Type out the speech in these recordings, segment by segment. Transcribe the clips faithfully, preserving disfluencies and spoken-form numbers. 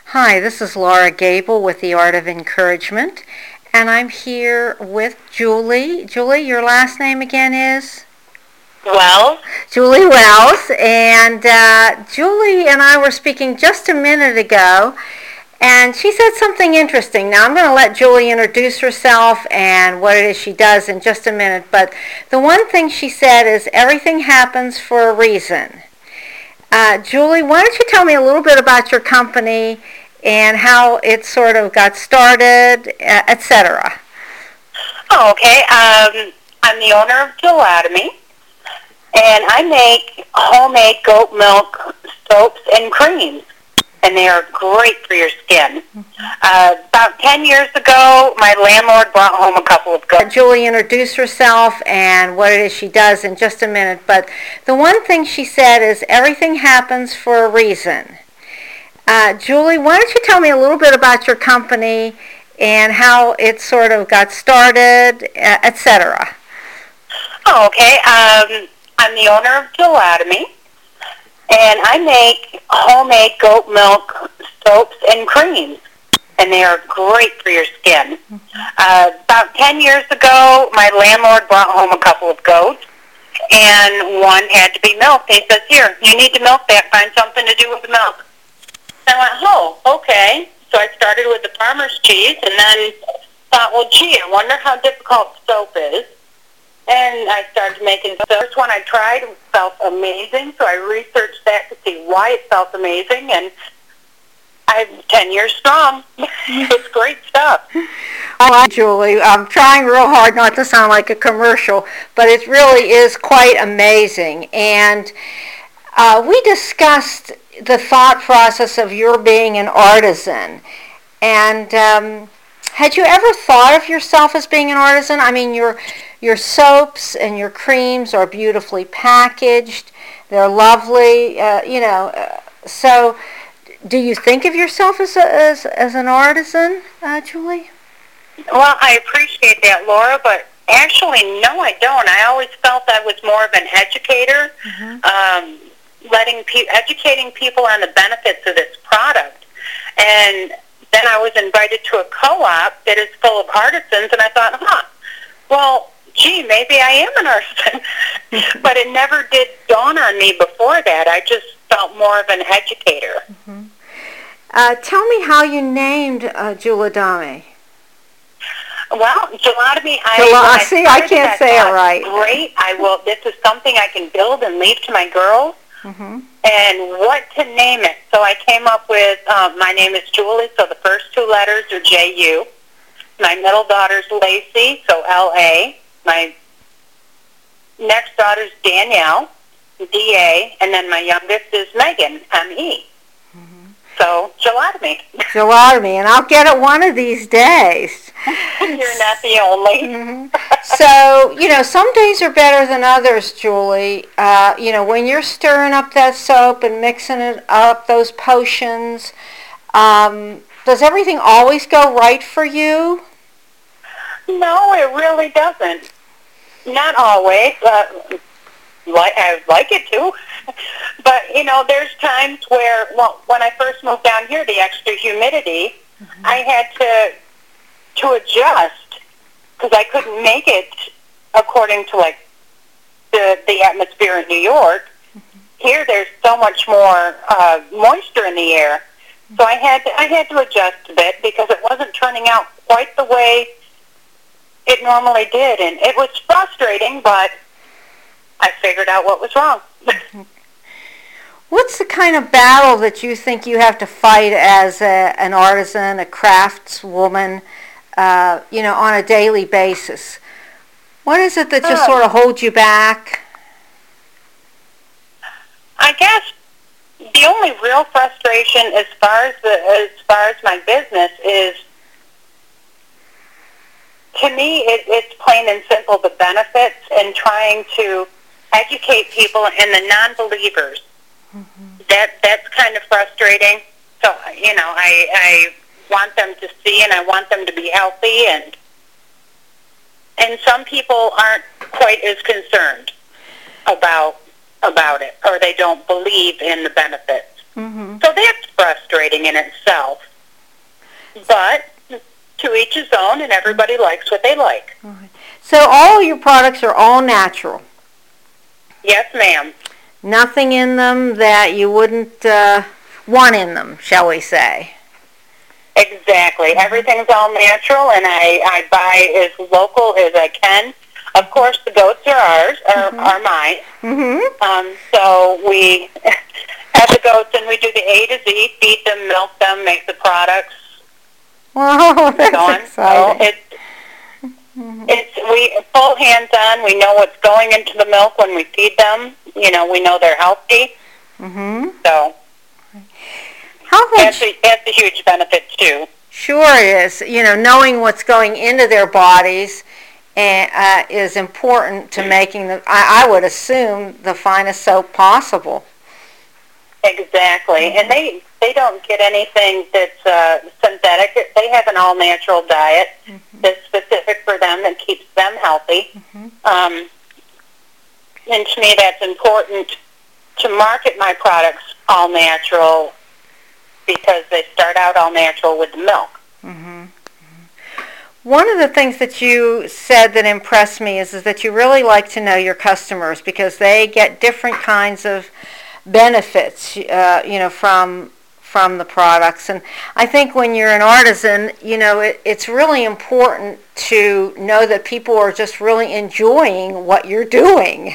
Hi, this is Laura Gable with The Art of Encouragement, and I'm here with Julie. Julie, your last name again is? Well, Julie Wells, and uh, Julie and I were speaking just a minute ago, and she said something interesting. Now, I'm going to let Julie introduce herself and what it is she does in just a minute, but the one thing she said is everything happens for a reason. Uh, Julie, why don't you tell me a little bit about your company and how it sort of got started, et cetera. oh, okay. Um, I'm the owner of Gelatomy, and I make homemade goat milk soaps and creams, and they are great for your skin. Uh, about ten years ago, my landlord brought home a couple of goats. Julie introduce herself and what it is she does in just a minute, but the one thing she said is everything happens for a reason. Uh, Julie, why don't you tell me a little bit about your company and how it sort of got started, et cetera. Oh, okay. Um, I'm the owner of Gelatomy, and I make homemade goat milk soaps and creams, and they are great for your skin. Uh, about ten years ago, my landlord brought home a couple of goats, and one had to be milked. He says, here, you need to milk that. Find something to do with the milk. I went, oh, okay. So I started with the farmer's cheese and then thought, well, gee, I wonder how difficult soap is. And I started making soap. The first one I tried felt amazing, so I researched that to see why it felt amazing, and I'm ten years strong. It's great stuff. Hi, Julie. I'm trying real hard not to sound like a commercial, but it really is quite amazing. And uh, we discussed the thought process of your being an artisan. And um, had you ever thought of yourself as being an artisan? I mean, your your soaps and your creams are beautifully packaged. They're lovely, uh, you know. Uh, so, do you think of yourself as a, as as an artisan, uh, Julie? Well, I appreciate that, Laura, but actually, no, I don't. I always felt I was more of an educator. Mm-hmm. Um, letting pe- educating people on the benefits of this product. And then I was invited to a co-op that is full of artisans, and I thought, huh, well, gee, maybe I am an artisan. But it never did dawn on me before that. I just felt more of an educator. Mm-hmm. Uh, tell me how you named uh, Gelatomy. Well, Gelatomy, I, Gel- see, I can't say it right. Great, I will. This is something I can build and leave to my girls. Mm-hmm. And what to name it. So I came up with, um, my name is Julie, so the first two letters are J U. My middle daughter's Lacey, so L A. My next daughter's Danielle, D A. And then my youngest is Megan, M E. So, Gelatomy. Gelatomy, and I'll get it one of these days. You're not the only. Mm-hmm. So, you know, some days are better than others, Julie. Uh, you know, when you're stirring up that soap and mixing it up, those potions, um, does everything always go right for you? No, it really doesn't. Not always. Uh, like I'd like it to. But, you know, there's times where, well, when I first moved down here, the extra humidity, mm-hmm. I had to to adjust because I couldn't make it according to, like, the, the atmosphere in New York. Mm-hmm. Here there's so much more uh, moisture in the air. Mm-hmm. So I had to, I had to adjust a bit because it wasn't turning out quite the way it normally did. And it was frustrating, but I figured out what was wrong. What's the kind of battle that you think you have to fight as a, an artisan, a craftswoman, uh, you know, on a daily basis? What is it that just sort of holds you back? I guess the only real frustration as far as the, as far as my business is, to me, it, it's plain and simple the benefits and trying to educate people and the non-believers. Mm-hmm. That that's kind of frustrating. So, you know, I I want them to see and I want them to be healthy, and and some people aren't quite as concerned about about it, or they don't believe in the benefits. Mm-hmm. So that's frustrating in itself. But to each his own, and everybody likes what they like. Right. So all your products are all natural? Yes, ma'am. Nothing in them that you wouldn't uh, want in them, shall we say? Exactly. Everything's all natural, and I, I buy as local as I can. Of course, the goats are ours, are, Mm-hmm. are mine. Mm-hmm. Um, so we have the goats, and we do the A to Z, feed them, milk them, make the products. Wow, that's so on. exciting. So it's, it's we full hands-on. We know what's going into the milk when we feed them. You know, we know they're healthy. Mm-hmm. So How that's much? a, that's a huge benefit, too. Sure is. You know, knowing what's going into their bodies and, uh, is important to making the, I, I would assume, the finest soap possible. Exactly. Mm-hmm. And they, they don't get anything that's uh, synthetic. They have an all-natural diet Mm-hmm. that's specific for them and keeps them healthy. Mm-hmm. Um, and to me, that's important to market my products all natural because they start out all natural with the milk. Mm-hmm. One of the things that you said that impressed me is, is that you really like to know your customers because they get different kinds of benefits, uh, you know, from from the products. And I think when you're an artisan, you know, it, it's really important to know that people are just really enjoying what you're doing.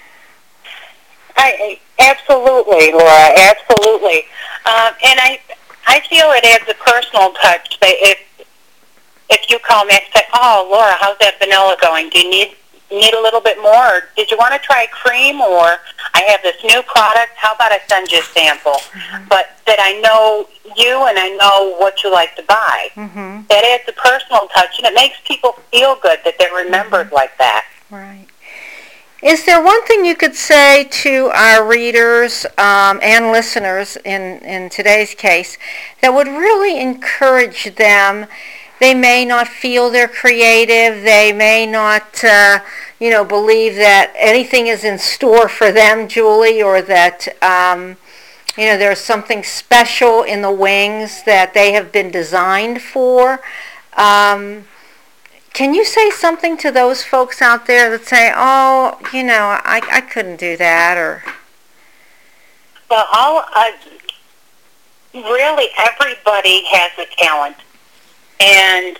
I, absolutely, Laura, absolutely. Um, and I I feel it adds a personal touch. That if if you call me and say, "Oh, Laura, how's that vanilla going? Do you need need a little bit more? Or did you want to try cream? Or I have this new product. How about I send you a sample?" Mm-hmm. But that I know you and I know what you like to buy. Mm-hmm. That adds a personal touch, and it makes people feel good that they're remembered mm-hmm. like that. Right. Is there one thing you could say to our readers um, and listeners in, in today's case that would really encourage them? They may not feel they're creative. They may not, uh, you know, believe that anything is in store for them, Julie, or that, um, you know, there's something special in the wings that they have been designed for. Um, Can you say something to those folks out there that say, "Oh, you know, I, I couldn't do that," or? Well, all, uh, really, everybody has a talent, and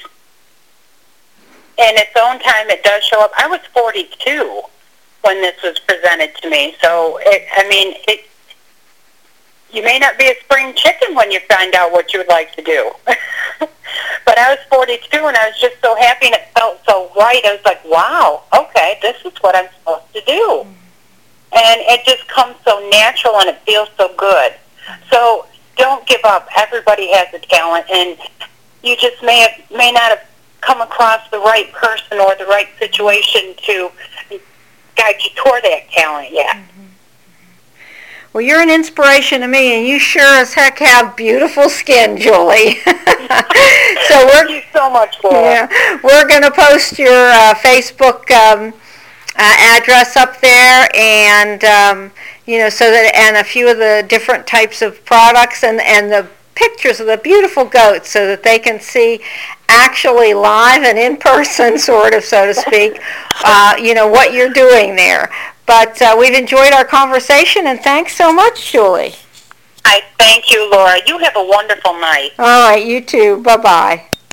in its own time, it does show up. I was forty-two when this was presented to me, so it, I mean, it. You may not be a spring chicken when you find out what you would like to do. But I was forty-two, and I was just so happy, and it felt so right. I was like, wow, okay, this is what I'm supposed to do. And it just comes so natural, and it feels so good. So don't give up. Everybody has a talent, and you just may have, may not have come across the right person or the right situation to guide you toward that talent yet. Well, you're an inspiration to me, and you sure as heck have beautiful skin, Julie. So we're, Thank you so much, Laura. Yeah, we're going to post your uh, Facebook um, uh, address up there, and um, you know, so that and a few of the different types of products, and and the pictures of the beautiful goats, so that they can see actually live and in person, sort of, so to speak, uh, you know, what you're doing there. But uh, we've enjoyed our conversation, and thanks so much, Julie. I thank you, Laura. You have a wonderful night. All right, you too. Bye-bye.